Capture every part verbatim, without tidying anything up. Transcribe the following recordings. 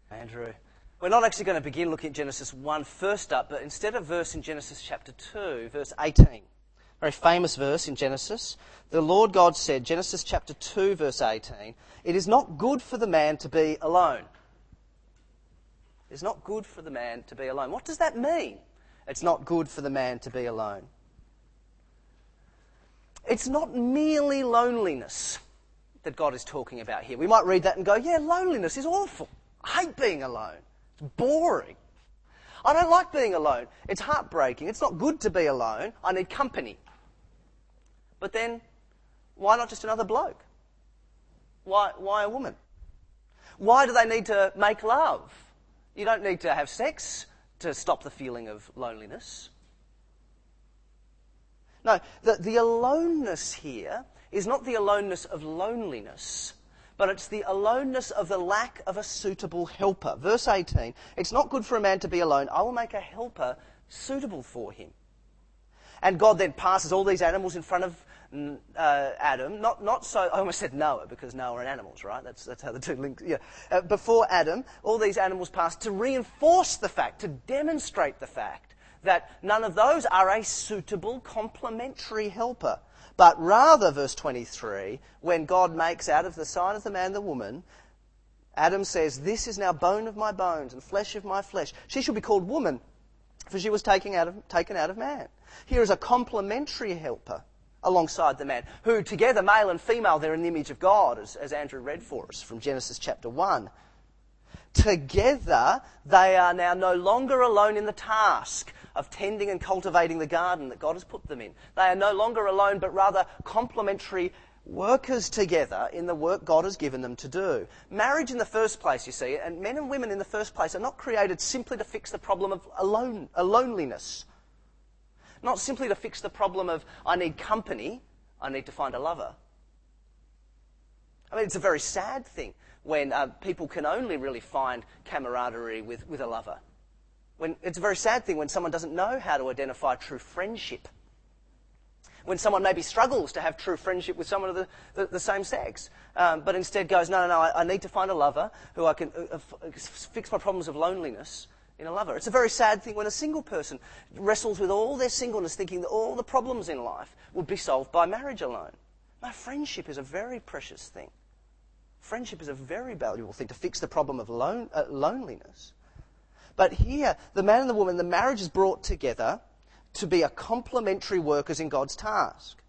Andrew. We're not actually going to begin looking at Genesis one first up, but instead a verse in Genesis chapter two, verse eighteen. Very famous verse in Genesis. The Lord God said, Genesis chapter two, verse eighteen, "It is not good for the man to be alone." It's not good for the man to be alone. What does that mean? It's not good for the man to be alone. It's not merely loneliness that God is talking about here. We might read that and go, yeah, loneliness is awful. I hate being alone. It's boring. I don't like being alone. It's heartbreaking. It's not good to be alone. I need company. But then, why not just another bloke? Why, why a woman? Why do they need to make love? You don't need to have sex to stop the feeling of loneliness. No, the, the aloneness here is not the aloneness of loneliness, but it's the aloneness of the lack of a suitable helper. Verse eighteen, "It's not good for a man to be alone. I will make a helper suitable for him." And God then passes all these animals in front of uh, Adam. Not not so, I almost said Noah, because Noah and animals, right? That's that's how the two link. Yeah. Uh, before Adam, all these animals passed to reinforce the fact, to demonstrate the fact that none of those are a suitable complementary helper. But rather, verse twenty-three, when God makes out of the side of the man the woman, Adam says, "This is now bone of my bones and flesh of my flesh. She shall be called woman, for she was taken out of, taken out of man." Here is a complementary helper alongside the man, who together, male and female, they're in the image of God, as, as Andrew read for us from Genesis chapter one. Together, they are now no longer alone in the task of tending and cultivating the garden that God has put them in. They are no longer alone, but rather complementary workers together in the work God has given them to do. Marriage in the first place, you see, and men and women in the first place are not created simply to fix the problem of alone, a loneliness. Not simply to fix the problem of, I need company, I need to find a lover. I mean, it's a very sad thing when uh, people can only really find camaraderie with, with a lover. When, it's a very sad thing when someone doesn't know how to identify true friendship. When someone maybe struggles to have true friendship with someone of the, the, the same sex, um, but instead goes, no, no, no, I, I need to find a lover who I can uh, uh, fix my problems of loneliness in a lover. It's a very sad thing when a single person wrestles with all their singleness, thinking that all the problems in life would be solved by marriage alone. No, friendship is a very precious thing. Friendship is a very valuable thing to fix the problem of lone, uh, loneliness. But here, the man and the woman, the marriage is brought together to be a complementary workers in God's task.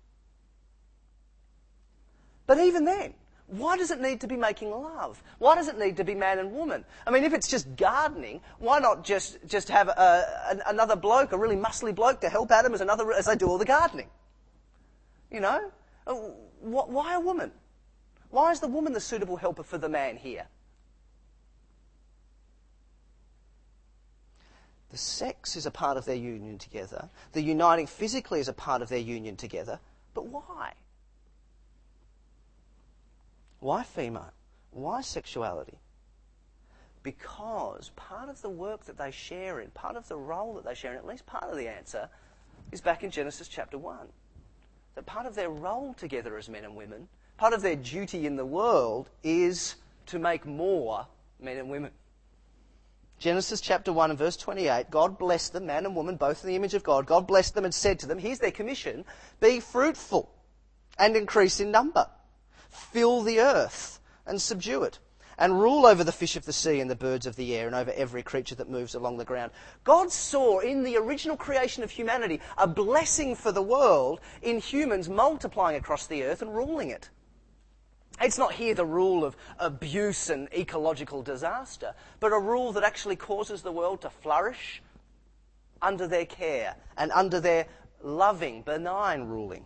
But even then, why does it need to be making love? Why does it need to be man and woman? I mean, if it's just gardening, why not just, just have a, an, another bloke, a really muscly bloke, to help Adam as, another, as they do all the gardening? You know? Why a woman? Why is the woman the suitable helper for the man here? The sex is a part of their union together. The uniting physically is a part of their union together. But why? Why female? Why sexuality? Because part of the work that they share in, part of the role that they share in, at least part of the answer, is back in Genesis chapter one. That part of their role together as men and women, part of their duty in the world, is to make more men and women. Genesis chapter one and verse twenty-eight, God blessed them, man and woman, both in the image of God. God blessed them and said to them, here's their commission, be fruitful and increase in number. Fill the earth and subdue it, and rule over the fish of the sea and the birds of the air and over every creature that moves along the ground. God saw in the original creation of humanity a blessing for the world in humans multiplying across the earth and ruling it. It's not here the rule of abuse and ecological disaster, but a rule that actually causes the world to flourish under their care and under their loving, benign ruling.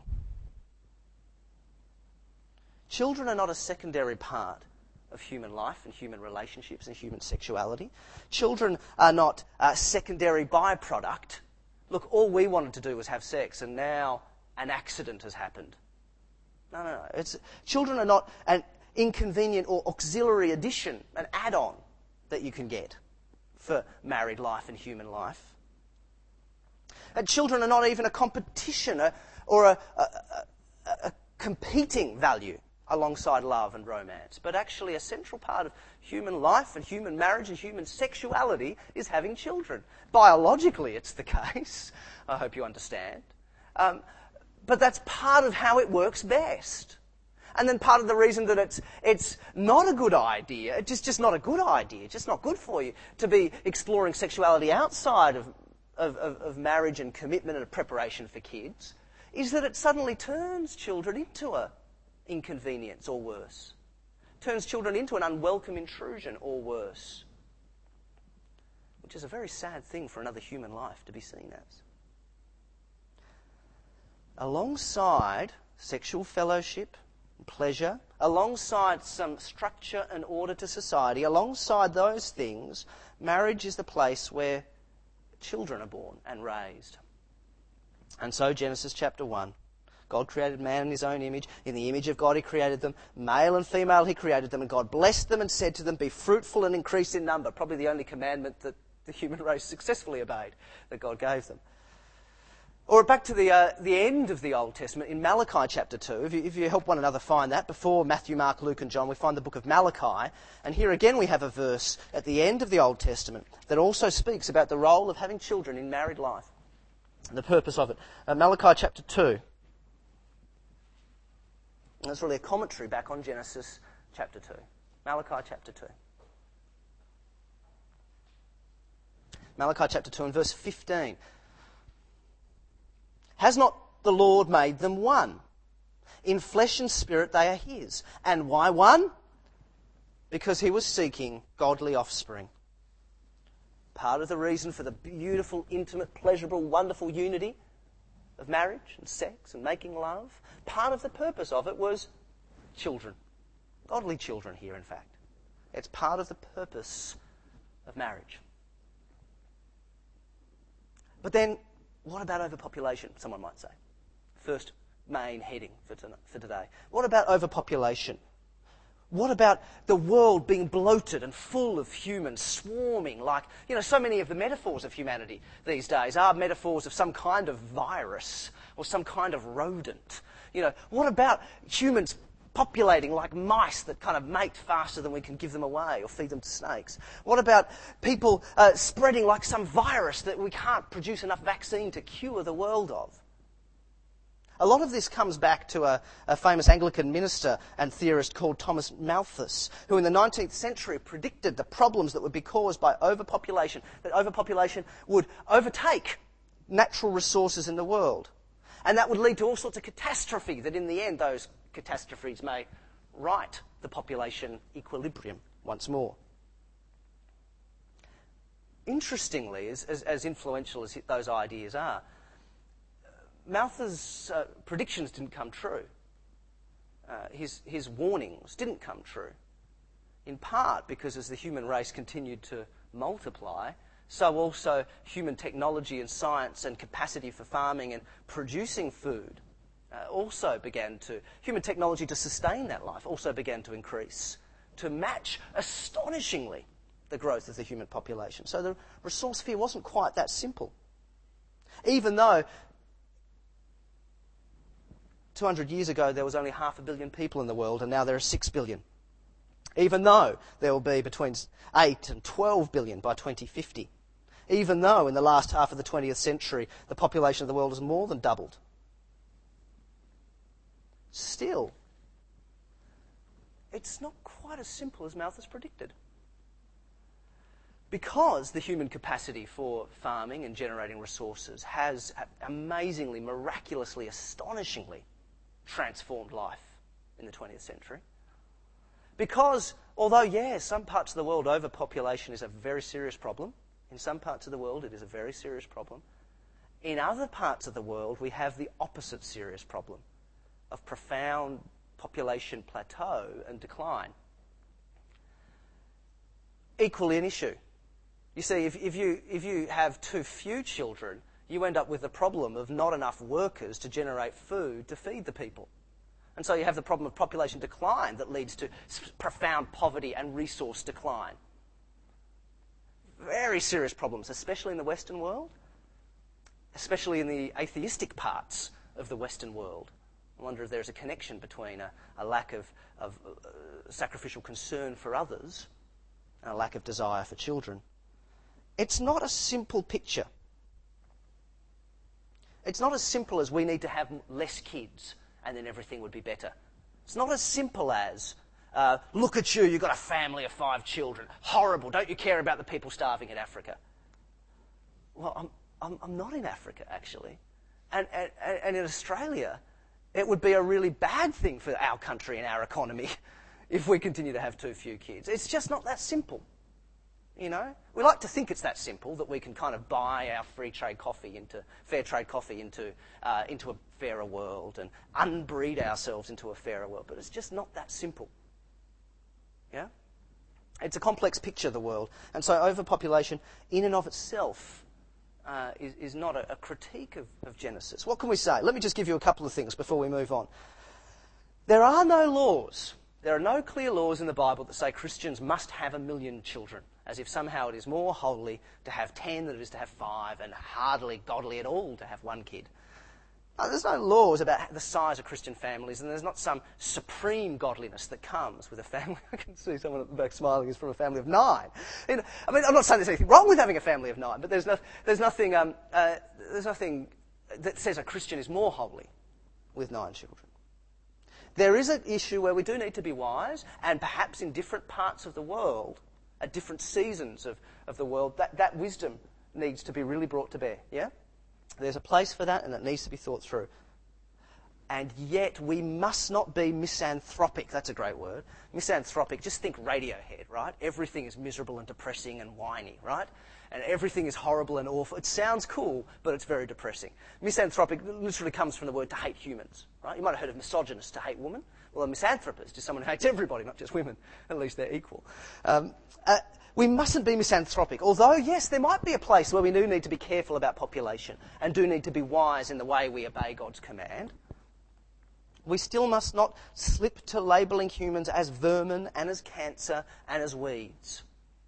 Children are not a secondary part of human life and human relationships and human sexuality. Children are not a secondary byproduct. Look, all we wanted to do was have sex, and now an accident has happened. No, no, no. It's, children are not an inconvenient or auxiliary addition, an add-on that you can get for married life and human life. And children are not even a competition or a, a, a, a competing value alongside love and romance. But actually a central part of human life and human marriage and human sexuality is having children. Biologically it's the case, I hope you understand. Um, but that's part of how it works best. And then part of the reason that it's it's not a good idea, it's just, just not a good idea, it's just not good for you to be exploring sexuality outside of, of, of, of marriage and commitment and a preparation for kids, is that it suddenly turns children into a inconvenience or worse. Turns children into an unwelcome intrusion or worse. Which is a very sad thing for another human life to be seen as. Alongside sexual fellowship, pleasure, alongside some structure and order to society, alongside those things, marriage is the place where children are born and raised. And so Genesis chapter one, God created man in his own image. In the image of God he created them. Male and female he created them. And God blessed them and said to them, be fruitful and increase in number. Probably the only commandment that the human race successfully obeyed that God gave them. Or back to the uh, the end of the Old Testament in Malachi chapter two. If you, if you help one another find that, before Matthew, Mark, Luke and John, we find the book of Malachi. And here again we have a verse at the end of the Old Testament that also speaks about the role of having children in married life and the purpose of it. Uh, Malachi chapter two. And that's really a commentary back on Genesis chapter two. Malachi chapter two. Malachi chapter two and verse fifteen. Has not the Lord made them one? In flesh and spirit they are his. And why one? Because he was seeking godly offspring. Part of the reason for the beautiful, intimate, pleasurable, wonderful unity of marriage and sex and making love, part of the purpose of it was children. Godly children here, in fact. It's part of the purpose of marriage. But then, what about overpopulation, someone might say? First main heading for, to, for today. What about overpopulation? What about the world being bloated and full of humans swarming like, you know, so many of the metaphors of humanity these days are metaphors of some kind of virus or some kind of rodent. You know, what about humans populating like mice that kind of mate faster than we can give them away or feed them to snakes? What about people uh, spreading like some virus that we can't produce enough vaccine to cure the world of? A lot of this comes back to a, a famous Anglican minister and theorist called Thomas Malthus, who in the nineteenth century predicted the problems that would be caused by overpopulation, that overpopulation would overtake natural resources in the world. And that would lead to all sorts of catastrophe, that in the end those catastrophes may right the population equilibrium once more. Interestingly, as, as, as influential as those ideas are, Malthus' uh, predictions didn't come true. Uh, his, his warnings didn't come true. In part because as the human race continued to multiply, so also human technology and science and capacity for farming and producing food uh, also began to, human technology to sustain that life also began to increase, to match astonishingly the growth of the human population. So the resource sphere wasn't quite that simple. Even though two hundred years ago there was only half a billion people in the world and now there are six billion. Even though there will be between eight and twelve billion by twenty fifty. Even though in the last half of the twentieth century the population of the world has more than doubled. Still, it's not quite as simple as Malthus predicted. Because the human capacity for farming and generating resources has amazingly, miraculously, astonishingly transformed life in the twentieth century. Because, although, yes, some parts of the world overpopulation is a very serious problem, in some parts of the world it is a very serious problem, in other parts of the world we have the opposite serious problem of profound population plateau and decline. Equally an issue. You see, if, if, you, if you have too few children, you end up with the problem of not enough workers to generate food to feed the people. And so you have the problem of population decline that leads to profound poverty and resource decline. Very serious problems, especially in the Western world, especially in the atheistic parts of the Western world, I wonder if there's a connection between a, a lack of, of uh, sacrificial concern for others and a lack of desire for children. It's not a simple picture. It's not as simple as we need to have less kids and then everything would be better. It's not as simple as, uh, look at you, you've got a family of five children. Horrible, don't you care about the people starving in Africa? Well, I'm, I'm, I'm not in Africa, actually. And, and, and in Australia, it would be a really bad thing for our country and our economy if we continue to have too few kids. It's just not that simple. You know, we like to think it's that simple that we can kind of buy our free trade coffee into fair trade coffee into uh, into a fairer world and unbreed ourselves into a fairer world, but it's just not that simple. Yeah, it's a complex picture of the world, and so overpopulation, in and of itself, uh, is, is not a, a critique of, of Genesis. What can we say? Let me just give you a couple of things before we move on. There are no laws. There are no clear laws in the Bible that say Christians must have a million children, as if somehow it is more holy to have ten than it is to have five, and hardly godly at all to have one kid. No, there's no laws about the size of Christian families, and there's not some supreme godliness that comes with a family. I can see someone at the back smiling who's from a family of nine. You know, I mean, I'm not saying there's anything wrong with having a family of nine, but there's, no, there's, nothing, um, uh, there's nothing that says a Christian is more holy with nine children. There is an issue where we do need to be wise, and perhaps in different parts of the world, at different seasons of, of the world, that, that wisdom needs to be really brought to bear, yeah? There's a place for that, and it needs to be thought through. And yet, we must not be misanthropic. That's a great word. Misanthropic, just think Radiohead, right? Everything is miserable and depressing and whiny, right? And everything is horrible and awful. It sounds cool, but it's very depressing. Misanthropic literally comes from the word to hate humans, right? You might have heard of misogynist, to hate women. Well, a misanthropist is someone who hates everybody, not just women. At least they're equal. Um, uh, we mustn't be misanthropic. Although, yes, there might be a place where we do need to be careful about population and do need to be wise in the way we obey God's command. We still must not slip to labelling humans as vermin and as cancer and as weeds.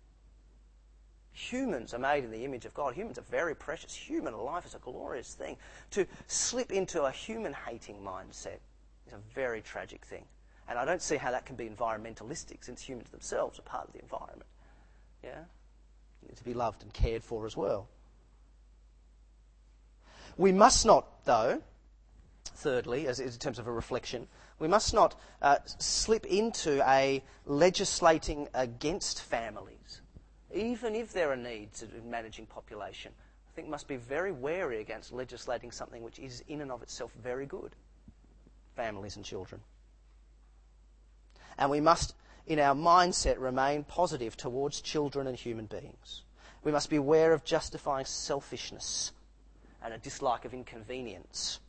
Humans are made in the image of God. Humans are very precious. Human life is a glorious thing. To slip into a human-hating mindset is a very tragic thing. And I don't see how that can be environmentalistic, since humans themselves are part of the environment. Yeah? They need to be loved and cared for as well. We must not, though, thirdly, as in terms of a reflection, we must not uh, slip into a legislating against families, even if there are needs in managing population. I think must be very wary against legislating something which is in and of itself very good, families and children. And we must, in our mindset, remain positive towards children and human beings. We must be aware of justifying selfishness and a dislike of inconvenience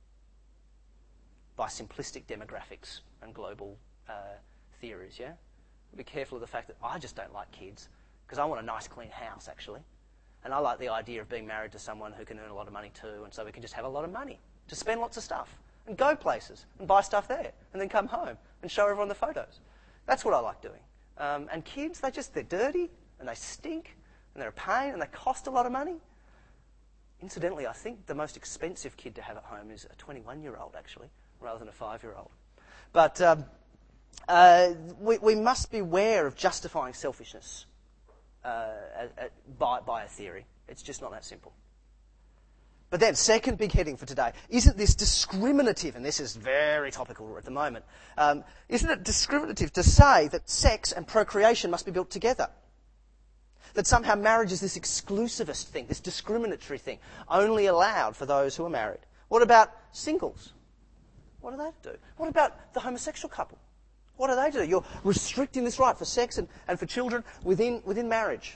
by simplistic demographics and global uh, theories, yeah? Be careful of the fact that I just don't like kids because I want a nice clean house, actually. And I like the idea of being married to someone who can earn a lot of money too, and so we can just have a lot of money to spend lots of stuff and go places and buy stuff there and then come home and show everyone the photos. That's what I like doing. Um, and kids, they just, they're dirty and they stink and they're a pain and they cost a lot of money. Incidentally, I think the most expensive kid to have at home is a twenty-one-year-old, actually, rather than a five-year-old. But um, uh, we, we must beware of justifying selfishness uh, uh, by, by a theory. It's just not that simple. But then, second big heading for today, isn't this discriminative, and this is very topical at the moment, um, isn't it discriminative to say that sex and procreation must be built together? That somehow marriage is this exclusivist thing, this discriminatory thing, only allowed for those who are married? What about singles? What do they do? What about the homosexual couple? What do they do? You're restricting this right for sex and, and for children within, within marriage.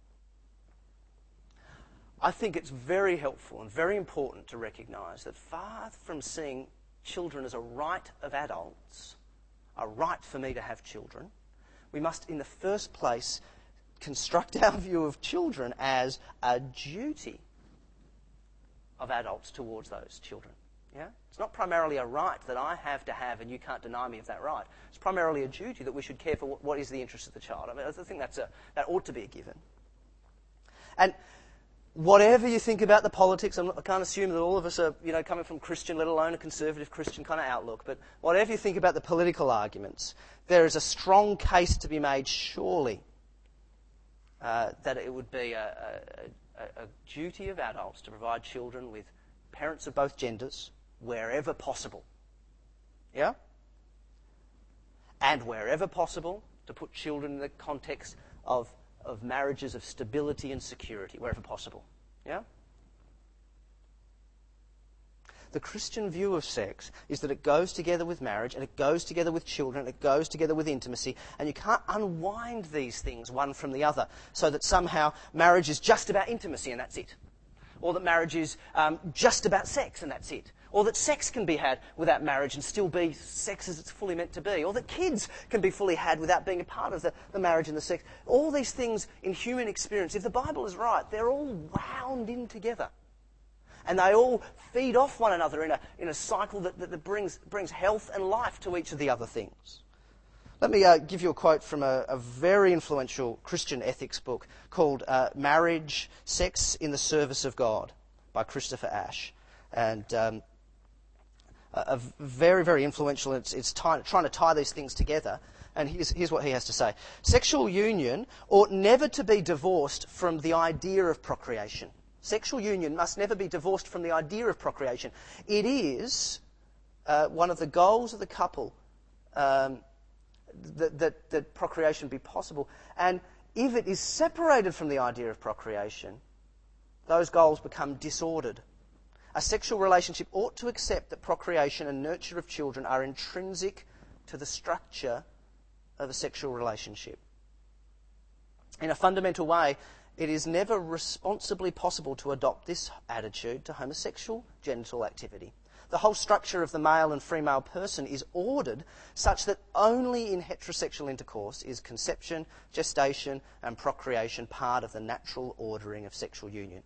I think it's very helpful and very important to recognise that far from seeing children as a right of adults, a right for me to have children, we must in the first place construct our view of children as a duty of adults towards those children. Yeah? It's not primarily a right that I have to have and you can't deny me of that right. It's primarily a duty that we should care for what, what is the interest of the child. I mean, I think that's a, that ought to be a given. And whatever you think about the politics, I'm not, I can't assume that all of us are, you know, coming from Christian, let alone a conservative Christian kind of outlook, but whatever you think about the political arguments, there is a strong case to be made, surely, uh, that it would be a, a, a, a duty of adults to provide children with parents of both genders wherever possible. Yeah? And wherever possible, to put children in the context of of marriages of stability and security, wherever possible. Yeah? The Christian view of sex is that it goes together with marriage, and it goes together with children, and it goes together with intimacy, and you can't unwind these things one from the other, so that somehow marriage is just about intimacy and that's it. Or that marriage is um, just about sex and that's it. Or that sex can be had without marriage and still be sex as it's fully meant to be. Or that kids can be fully had without being a part of the, the marriage and the sex. All these things in human experience, if the Bible is right, they're all wound in together. And they all feed off one another in a, in a cycle that, that, that brings, brings health and life to each of the other things. Let me uh, give you a quote from a, a very influential Christian ethics book called uh, Marriage, Sex in the Service of God by Christopher Ash. And um, a, a very, very influential, it's, it's tie, trying to tie these things together. And here's, here's what he has to say. Sexual union ought never to be divorced from the idea of procreation. Sexual union must never be divorced from the idea of procreation. It is uh, one of the goals of the couple um, that, that, that procreation be possible. And if it is separated from the idea of procreation, those goals become disordered. A sexual relationship ought to accept that procreation and nurture of children are intrinsic to the structure of a sexual relationship. In a fundamental way, it is never responsibly possible to adopt this attitude to homosexual genital activity. The whole structure of the male and female person is ordered such that only in heterosexual intercourse is conception, gestation, and procreation part of the natural ordering of sexual union.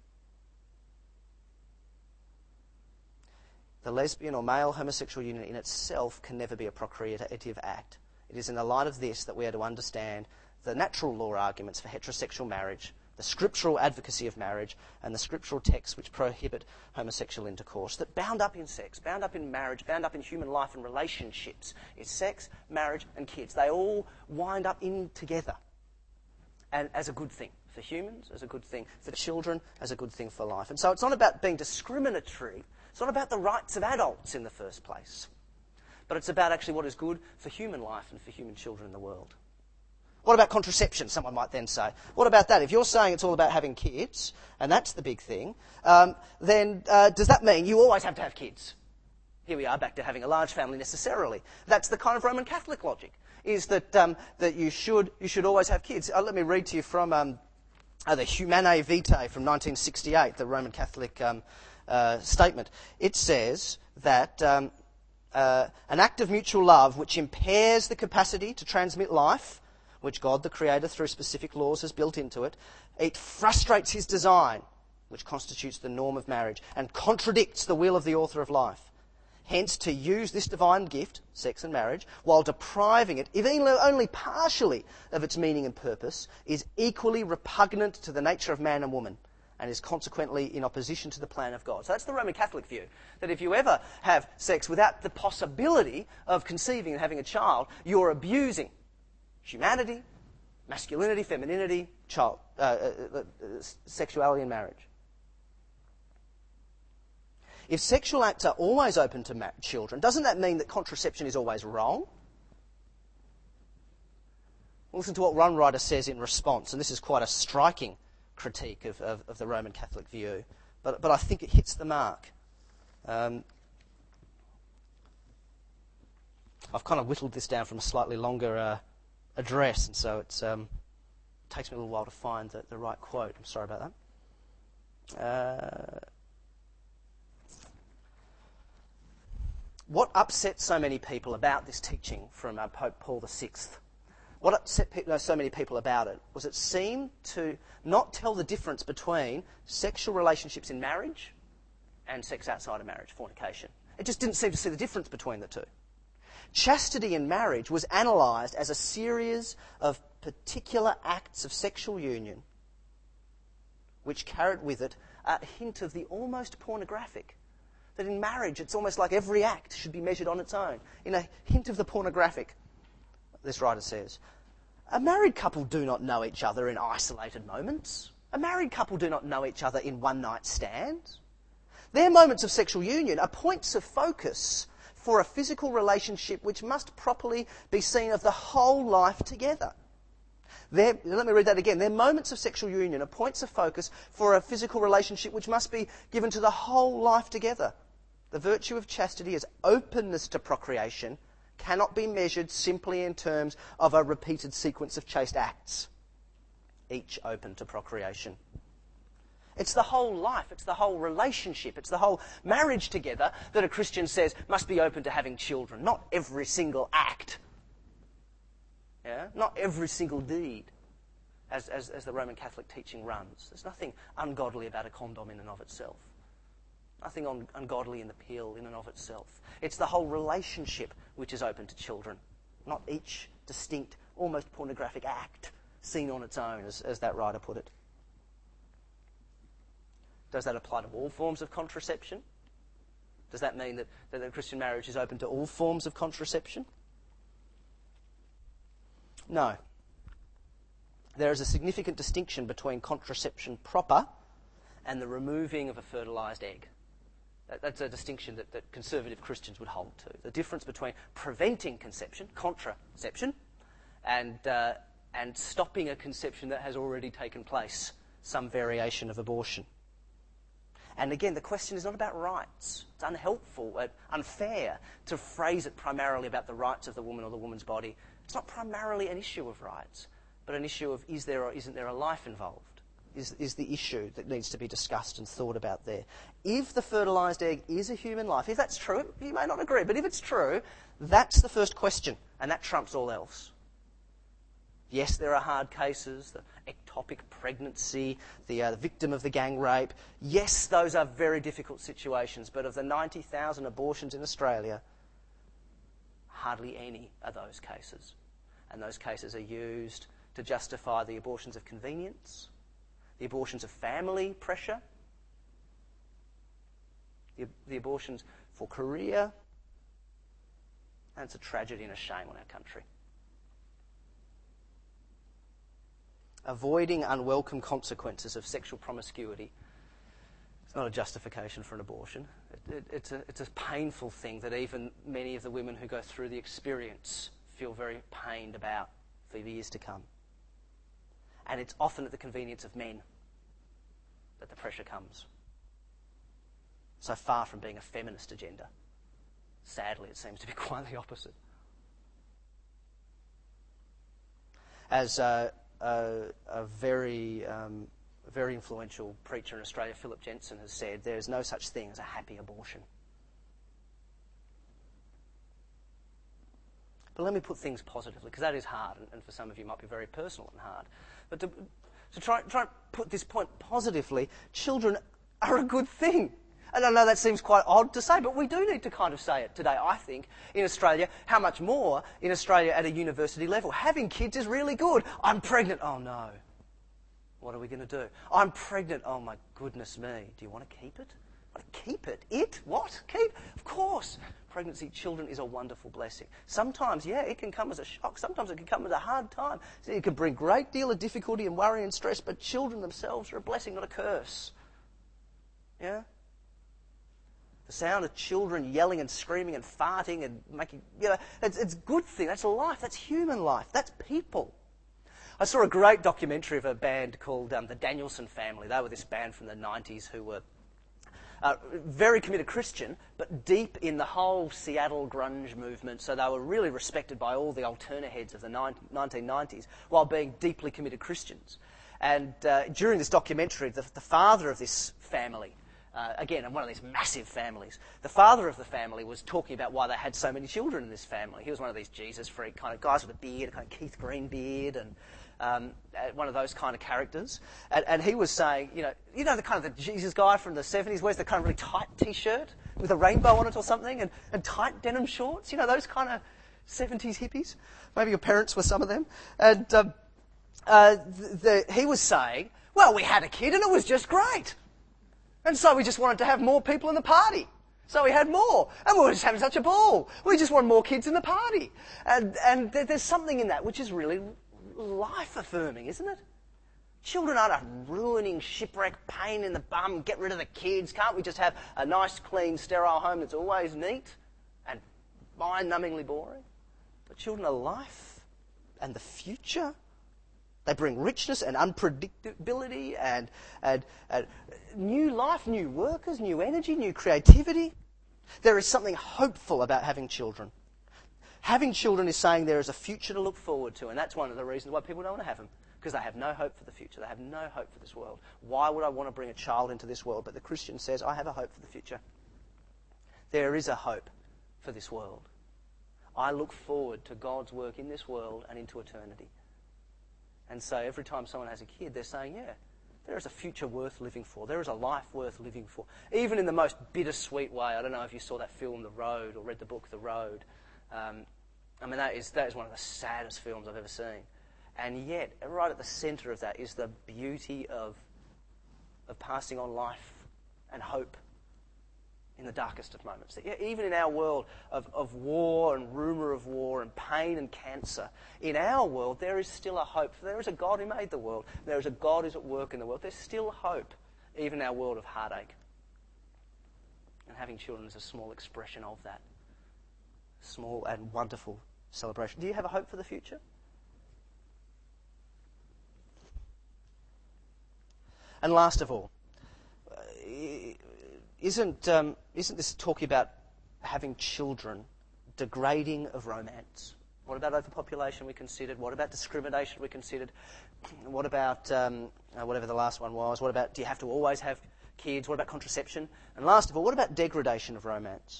The lesbian or male homosexual union in itself can never be a procreative act. It is in the light of this that we are to understand the natural law arguments for heterosexual marriage, the scriptural advocacy of marriage, and the scriptural texts which prohibit homosexual intercourse. That bound up in sex, bound up in marriage, bound up in human life and relationships is sex, marriage, and kids. They all wind up in together, and as a good thing for humans, as a good thing for children, as a good thing for life. And so it's not about being discriminatory. It's not about the rights of adults in the first place, but it's about actually what is good for human life and for human children in the world. What about contraception, someone might then say? What about that? If you're saying it's all about having kids, and that's the big thing, um, then uh, does that mean you always have to have kids? Here we are, back to having a large family necessarily. That's the kind of Roman Catholic logic, is that um, that you should you should always have kids. Uh, let me read to you from um, uh, the Humanae Vitae from nineteen sixty-eight, the Roman Catholic um, uh, statement. It says that um, uh, an act of mutual love which impairs the capacity to transmit life, which God the Creator through specific laws has built into it, it frustrates his design, which constitutes the norm of marriage, and contradicts the will of the author of life. Hence, to use this divine gift, sex and marriage, while depriving it, even only partially, of its meaning and purpose, is equally repugnant to the nature of man and woman, and is consequently in opposition to the plan of God. So that's the Roman Catholic view, that if you ever have sex without the possibility of conceiving and having a child, you're abusing humanity, masculinity, femininity, child, uh, uh, uh, sexuality and marriage. If sexual acts are always open to ma- children, doesn't that mean that contraception is always wrong? Listen to what one writer says in response, and this is quite a striking critique of, of, of the Roman Catholic view, but, but I think it hits the mark. Um, I've kind of whittled this down from a slightly longer uh, address, and so it's, um, it takes me a little while to find the, the right quote. I'm sorry about that. Uh, what upset so many people about this teaching from uh, Pope Paul the Sixth, what upset pe- no, so many people about it was it seemed to not tell the difference between sexual relationships in marriage and sex outside of marriage, fornication. It just didn't seem to see the difference between the two. Chastity in marriage was analysed as a series of particular acts of sexual union which carried with it a hint of the almost pornographic. That in marriage, it's almost like every act should be measured on its own, in a hint of the pornographic, this writer says. A married couple do not know each other in isolated moments. A married couple do not know each other in one-night stands. Their moments of sexual union are points of focus for a physical relationship which must properly be seen of the whole life together. Their, let me read that again. Their moments of sexual union are points of focus for a physical relationship which must be given to the whole life together. The virtue of chastity is openness to procreation, cannot be measured simply in terms of a repeated sequence of chaste acts, each open to procreation. It's the whole life, it's the whole relationship, it's the whole marriage together that a Christian says must be open to having children, not every single act. Yeah? Not every single deed, as, as, as the Roman Catholic teaching runs. There's nothing ungodly about a condom in and of itself. Nothing un- ungodly in the pill in and of itself. It's the whole relationship which is open to children, not each distinct, almost pornographic act seen on its own, as, as that writer put it. Does that apply to all forms of contraception? Does that mean that, that a Christian marriage is open to all forms of contraception? No. There is a significant distinction between contraception proper and the removing of a fertilised egg. That, that's a distinction that, that conservative Christians would hold to. The difference between preventing conception, contraception, and, uh, and stopping a conception that has already taken place, some variation of abortion. And again, the question is not about rights. It's unhelpful, uh, unfair to phrase it primarily about the rights of the woman or the woman's body. It's not primarily an issue of rights, but an issue of is there or isn't there a life involved, is, is the issue that needs to be discussed and thought about there. If the fertilised egg is a human life, if that's true, you may not agree, but if it's true, that's the first question, and that trumps all else. Yes, there are hard cases, the ectopic pregnancy, the, uh, the victim of the gang rape. Yes, those are very difficult situations, but of the ninety thousand abortions in Australia, hardly any are those cases. And those cases are used to justify the abortions of convenience, the abortions of family pressure, the, the abortions for career, and it's a tragedy and a shame on our country. Avoiding unwelcome consequences of sexual promiscuity is not a justification for an abortion. It, it, it's, a, it's a painful thing that even many of the women who go through the experience feel very pained about for years to come. And it's often at the convenience of men that the pressure comes. So far from being a feminist agenda, sadly it seems to be quite the opposite. As uh, a, a very, um, very influential preacher in Australia, Philip Jensen, has said, there is no such thing as a happy abortion. But let me put things positively, because that is hard, and, and for some of you might be very personal and hard. But to, to try, try and put this point positively, children are a good thing. And I know that seems quite odd to say, but we do need to kind of say it today, I think, in Australia. How much more in Australia at a university level? Having kids is really good. I'm pregnant. Oh, no. What are we going to do? I'm pregnant. Oh, my goodness me. Do you want to keep it? Keep it? It? What? Keep? Of course. Pregnancy, children is a wonderful blessing. Sometimes, yeah, it can come as a shock. Sometimes it can come as a hard time. It can bring a great deal of difficulty and worry and stress, but children themselves are a blessing, not a curse. Yeah? The sound of children yelling and screaming and farting and making, you know, it's, it's a good thing. That's life. That's human life. That's people. I saw a great documentary of a band called um, the Danielson Family. They were this band from the nineties who were uh, very committed Christian, but deep in the whole Seattle grunge movement. So they were really respected by all the alternate heads of the nineteen nineties while being deeply committed Christians. And uh, during this documentary, the, the father of this family, Uh, again, in one of these massive families. The father of the family was talking about why they had so many children in this family. He was one of these Jesus freak kind of guys with a beard, a kind of Keith Green beard, and um, one of those kind of characters. And, and he was saying, you know, you know the kind of the Jesus guy from the seventies, wears the kind of really tight T-shirt with a rainbow on it or something, and, and tight denim shorts. You know, those kind of seventies hippies. Maybe your parents were some of them. And um, uh, the, the, he was saying, Well, we had a kid and it was just great. And so we just wanted to have more people in the party. So we had more. And we were just having such a ball. We just wanted more kids in the party. And, and there's something in that which is really life-affirming, isn't it? Children aren't a ruining, shipwreck, pain in the bum, get rid of the kids. Can't we just have a nice, clean, sterile home that's always neat and mind-numbingly boring? But children are life and the future. They bring richness and unpredictability and, and, and new life, new workers, new energy, new creativity. There is something hopeful about having children. Having children is saying there is a future to look forward to, and that's one of the reasons why people don't want to have them. Because they have no hope for the future. They have no hope for this world. Why would I want to bring a child into this world? But the Christian says, I have a hope for the future. There is a hope for this world. I look forward to God's work in this world and into eternity. And so every time someone has a kid, they're saying, yeah, there is a future worth living for. There is a life worth living for. Even in the most bittersweet way. I don't know if you saw that film, The Road, or read the book, The Road. Um, I mean, that is, that is one of the saddest films I've ever seen. And yet, right at the centre of that is the beauty of, of passing on life and hope in the darkest of moments. Even in our world of, of war and rumour of war and pain and cancer, in our world there is still a hope. There is a God who made the world. There is a God who's at work in the world. There's still hope, even in our world of heartache. And having children is a small expression of that. Small and wonderful celebration. Do you have a hope for the future? And last of all, isn't um, isn't this talking about having children degrading of romance? What about overpopulation we considered? What about discrimination we considered? What about um, whatever the last one was? What about do you have to always have kids? What about contraception? And last of all, what about degradation of romance?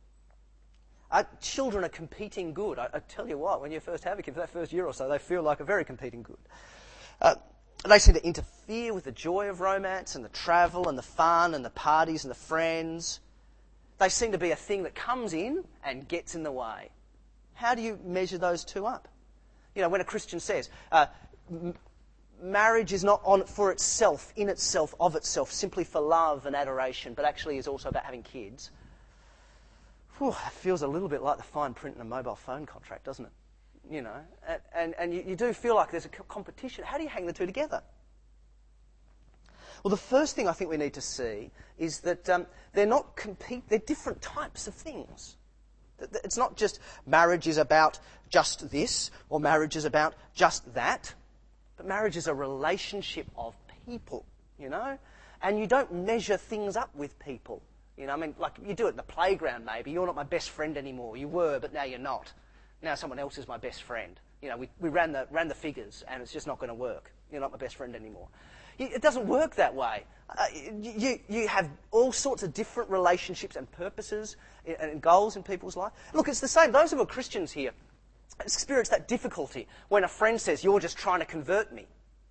Our children are competing good. I, I tell you what, when you first have a kid, for that first year or so, they feel like a very competing good. Uh, They seem to interfere with the joy of romance and the travel and the fun and the parties and the friends. They seem to be a thing that comes in and gets in the way. How do you measure those two up? You know, when a Christian says, uh, m- marriage is not on for itself, in itself, of itself, simply for love and adoration, but actually is also about having kids. Whew, it feels a little bit like the fine print in a mobile phone contract, doesn't it? You know, and, and, and you, you do feel like there's a competition. How do you hang the two together? Well, the first thing I think we need to see is that um, they're not compete. They're different types of things. It's not just marriage is about just this, or marriage is about just that. But marriage is a relationship of people, you know? And you don't measure things up with people. You know, I mean, like you do it in the playground maybe. You're not my best friend anymore. You were, but now you're not. Now someone else is my best friend. You know, we, we ran the ran the figures, and it's just not going to work. You're not my best friend anymore. It doesn't work that way. Uh, you you have all sorts of different relationships and purposes and goals in people's life. Look, it's the same. Those of us Christians here experience that difficulty when a friend says, "You're just trying to convert me,"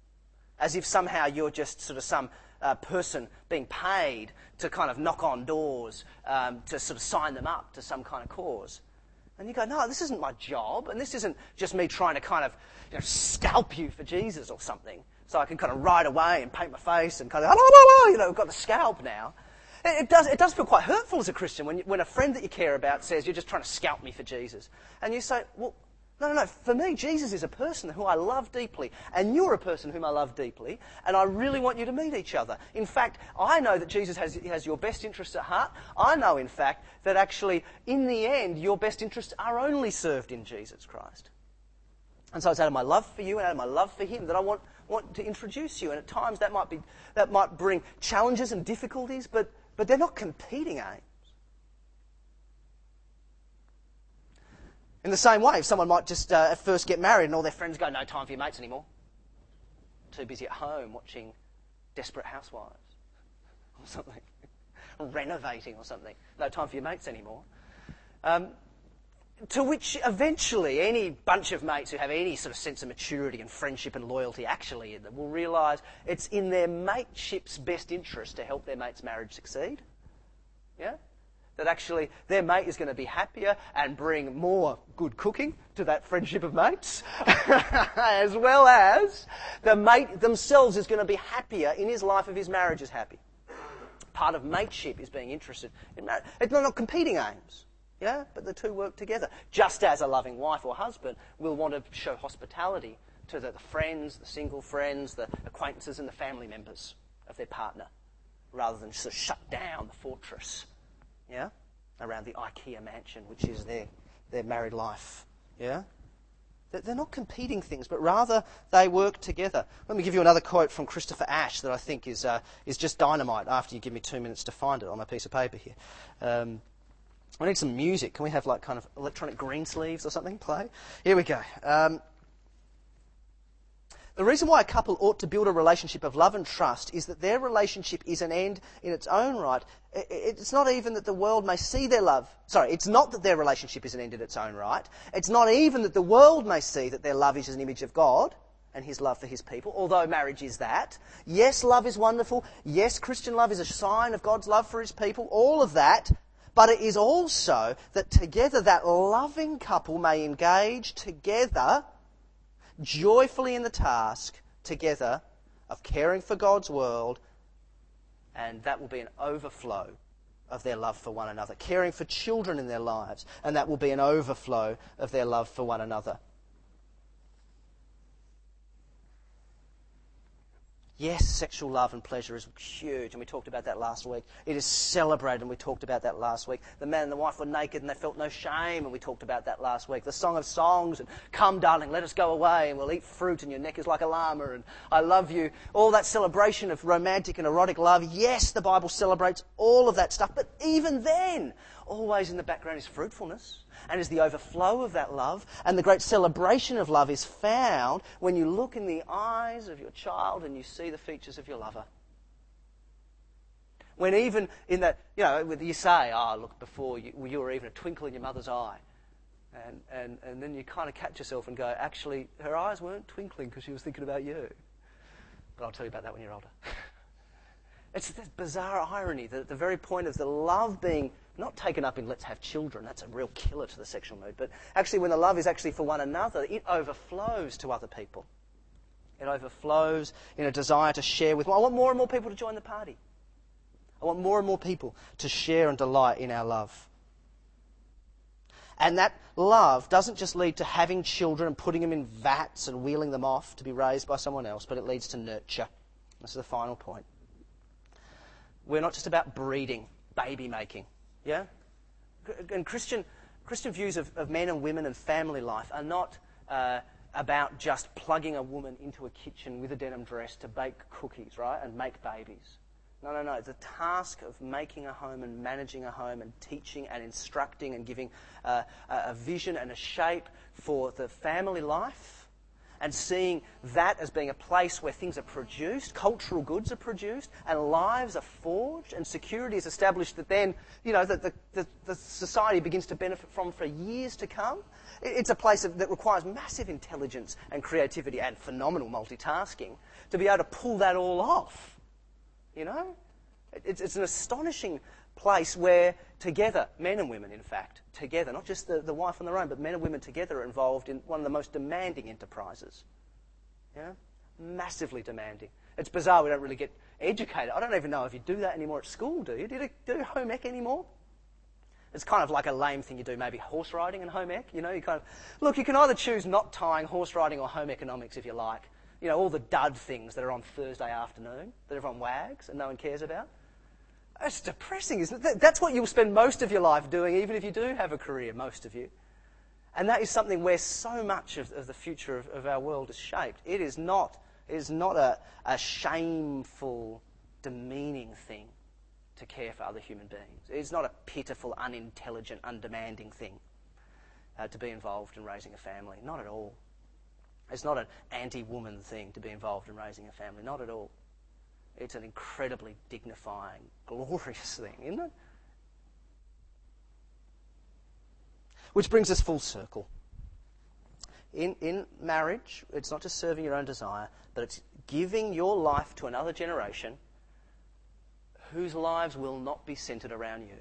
as if somehow you're just sort of some uh, person being paid to kind of knock on doors um, to sort of sign them up to some kind of cause. And you go, no, this isn't my job, and this isn't just me trying to kind of, you know, scalp you for Jesus or something, so I can kind of ride away and paint my face and kind of, you know, I've got the scalp now. It, it does it does feel quite hurtful as a Christian when you, when a friend that you care about says, you're just trying to scalp me for Jesus. And you say, well, no, no, no, for me, Jesus is a person who I love deeply, and you're a person whom I love deeply, and I really want you to meet each other. In fact, I know that Jesus has, has your best interests at heart. I know, in fact, that actually, in the end, your best interests are only served in Jesus Christ. And so it's out of my love for you and out of my love for him that I want, want to introduce you. And at times that might be that might bring challenges and difficulties, but, but they're not competing aims. In the same way, someone might just uh, at first get married and all their friends go, no time for your mates anymore. Too busy at home watching Desperate Housewives or something. Or renovating or something. No time for your mates anymore. Um, to which eventually any bunch of mates who have any sort of sense of maturity and friendship and loyalty actually in them will realise it's in their mateship's best interest to help their mate's marriage succeed. Yeah? that actually their mate is going to be happier and bring more good cooking to that friendship of mates, as well as the mate themselves is going to be happier in his life if his marriage is happy. Part of mateship is being interested in marriage. It's not competing aims, yeah, but the two work together. Just as a loving wife or husband will want to show hospitality to the, the friends, the single friends, the acquaintances and the family members of their partner, rather than sort of shut down the fortress, yeah, around the IKEA mansion, which is their, their married life, yeah. They're not competing things, but rather they work together. Let me give you another quote from Christopher Ash that I think is uh, is just dynamite after you give me two minutes to find it on my piece of paper here. Um, I need some music. Can we have like kind of electronic green sleeves or something play? Here we go. Um, The reason why a couple ought to build a relationship of love and trust is that their relationship is an end in its own right. It's not even that the world may see their love. Sorry, it's not that their relationship is an end in its own right. It's not even that the world may see that their love is an image of God and his love for his people, although marriage is that. Yes, love is wonderful. Yes, Christian love is a sign of God's love for his people. All of that. But it is also that together that loving couple may engage together joyfully in the task together of caring for God's world, and that will be an overflow of their love for one another. Caring for children in their lives, and that will be an overflow of their love for one another. Yes, sexual love and pleasure is huge, and we talked about that last week. It is celebrated, and we talked about that last week. The man and the wife were naked, and they felt no shame, and we talked about that last week. The Song of Songs, and come, darling, let us go away, and we'll eat fruit, and your neck is like a llama, and I love you. All that celebration of romantic and erotic love. Yes, the Bible celebrates all of that stuff, but even then, always in the background is fruitfulness. And is the overflow of that love, and the great celebration of love is found when you look in the eyes of your child and you see the features of your lover. When even in that, you know, you say, oh, look, before you, you were even a twinkle in your mother's eye. And, and, and then you kind of catch yourself and go, actually, her eyes weren't twinkling because she was thinking about you. But I'll tell you about that when you're older. It's this bizarre irony that at the very point of the love being not taken up in let's have children, that's a real killer to the sexual mood, but actually when the love is actually for one another, it overflows to other people. It overflows in a desire to share with. I want more and more people to join the party. I want more and more people to share and delight in our love. And that love doesn't just lead to having children and putting them in vats and wheeling them off to be raised by someone else, but it leads to nurture. This is the final point. We're not just about breeding, baby making. Yeah? And Christian Christian views of, of men and women and family life are not uh, about just plugging a woman into a kitchen with a denim dress to bake cookies, right, and make babies. No, no, no. The task of making a home and managing a home and teaching and instructing and giving uh, a vision and a shape for the family life, and seeing that as being a place where things are produced, cultural goods are produced, and lives are forged, and security is established that then, you know, that the, the, the society begins to benefit from for years to come. It's a place of, that requires massive intelligence and creativity and phenomenal multitasking to be able to pull that all off. You know? It's, it's an astonishing place where together, men and women in fact, together, not just the, the wife on their own, but men and women together are involved in one of the most demanding enterprises. Yeah? Massively demanding. It's bizarre we don't really get educated. I don't even know if you do that anymore at school, do you? Do you do home ec anymore? It's kind of like a lame thing you do, maybe horse riding and home ec. You know, you kind of, look, you can either choose not tying, horse riding or home economics if you like. You know, all the dud things that are on Thursday afternoon that everyone wags and no one cares about. It's depressing, isn't it? That's what you'll spend most of your life doing, even if you do have a career, most of you. And that is something where so much of, of the future of, of our world is shaped. It is not, it is not a, a shameful, demeaning thing to care for other human beings. It's not a pitiful, unintelligent, undemanding thing uh, to be involved in raising a family. Not at all. It's not an anti-woman thing to be involved in raising a family. Not at all. It's an incredibly dignifying, glorious thing, isn't it? Which brings us full circle. In, in marriage, it's not just serving your own desire, but it's giving your life to another generation whose lives will not be centred around you.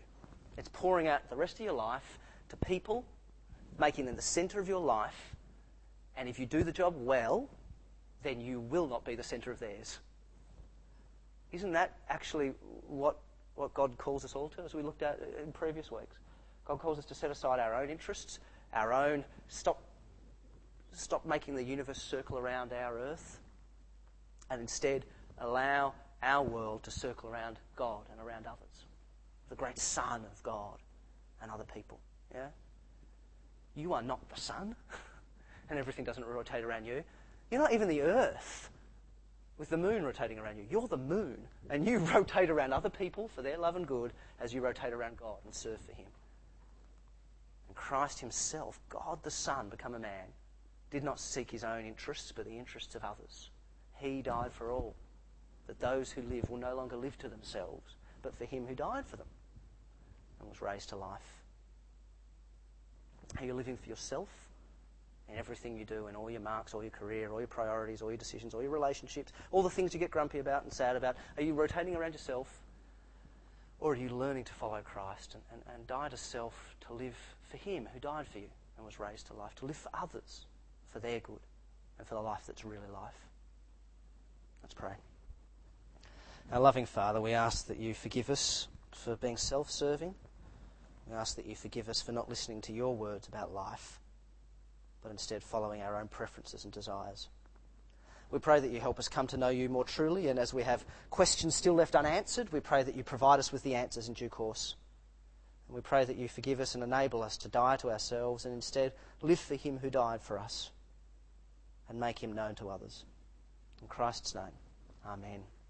It's pouring out the rest of your life to people, making them the centre of your life, and if you do the job well, then you will not be the centre of theirs. Isn't that actually what, what God calls us all to, as we looked at in previous weeks? God calls us to set aside our own interests, our own, stop, stop making the universe circle around our earth, and instead allow our world to circle around God and around others, the great Son of God and other people. Yeah, you are not the sun, and everything doesn't rotate around you. You're not even the earth, with the moon rotating around you. You're the moon, and you rotate around other people for their love and good as you rotate around God and serve for Him. And Christ Himself, God the Son, become a man, did not seek His own interests, but the interests of others. He died for all, that those who live will no longer live to themselves, but for Him who died for them and was raised to life. Are you living for yourself in everything you do, in all your marks, all your career, all your priorities, all your decisions, all your relationships, all the things you get grumpy about and sad about? Are you rotating around yourself, or are you learning to follow Christ and, and, and die to self to live for Him who died for you and was raised to life, to live for others, for their good and for the life that's really life? Let's pray. Our loving Father, we ask that you forgive us for being self-serving. We ask that you forgive us for not listening to your words about life, but instead following our own preferences and desires. We pray that you help us come to know you more truly, and as we have questions still left unanswered, we pray that you provide us with the answers in due course. And we pray that you forgive us and enable us to die to ourselves and instead live for Him who died for us and make Him known to others. In Christ's name, amen.